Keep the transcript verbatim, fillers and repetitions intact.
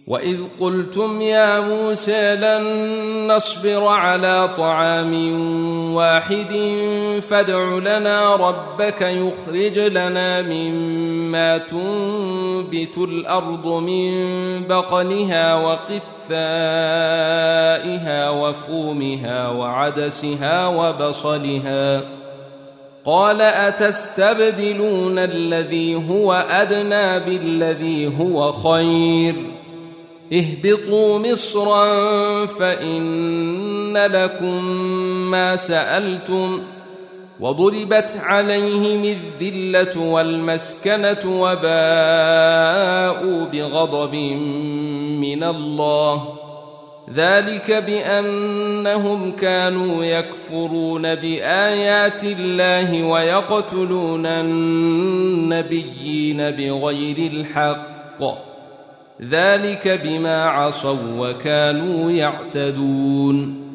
وإذ قلتم يا موسى لن نصبر على طعام واحد فادع لنا ربك يخرج لنا مما تنبت الأرض من بقلها وقثائها وفومها وعدسها وبصلها قال أتستبدلون الذي هو أدنى بالذي هو خير اهبطوا مصرا فإن لكم ما سألتم وضربت عليهم الذلة والمسكنة وباءوا بغضب من الله ذلك بأنهم كانوا يكفرون بآيات الله ويقتلون النبيين بغير الحق ذلك بما عصوا وكانوا يعتدون